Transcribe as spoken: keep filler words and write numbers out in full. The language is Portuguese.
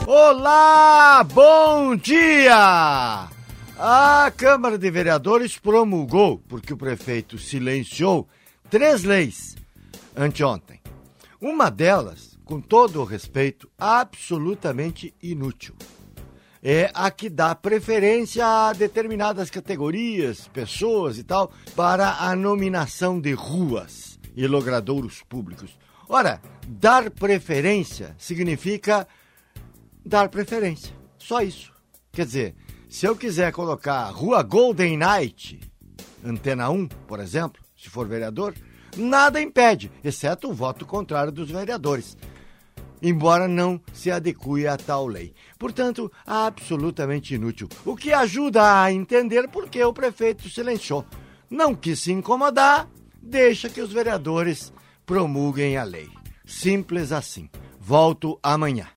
Olá, bom dia! A Câmara de Vereadores promulgou, porque o prefeito silenciou, três leis anteontem. Uma delas, com todo o respeito, absolutamente inútil. É a que dá preferência a determinadas categorias, pessoas e tal, para a nominação de ruas e logradouros públicos. Ora, dar preferência significa dar preferência. Só isso. Quer dizer, se eu quiser colocar Rua Golden Knight, Antena um, por exemplo, se for vereador, nada impede, exceto o voto contrário dos vereadores, embora não se adeque a tal lei. Portanto, absolutamente inútil. O que ajuda a entender por que o prefeito silenciou. Não quis se incomodar, deixa que os vereadores promulguem a lei. Simples assim. Volto amanhã.